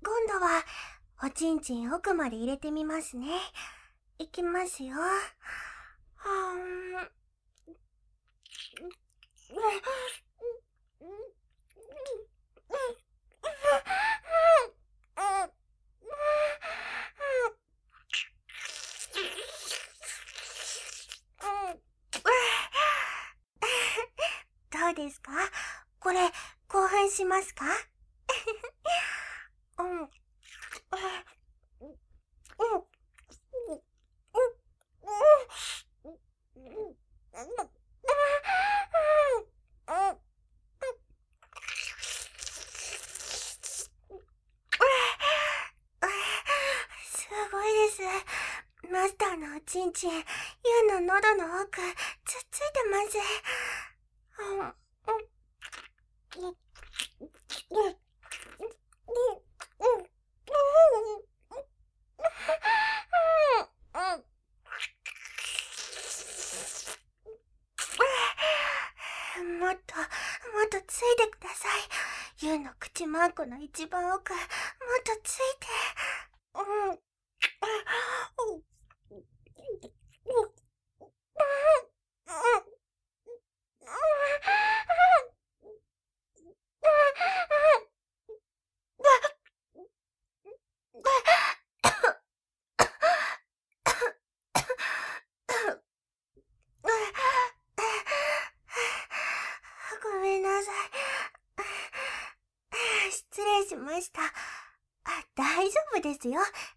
今度は、おちんちん奥まで入れてみますね。いきますよ。どうですか？これ、興奮しますか？うん。すごいです。マスターのおちんちん、ユウの喉の奥、つっついてます。もっとついてください。ユウの口マークの一番奥、もっとついて。ごめんなさい。失礼しました。大丈夫ですよ。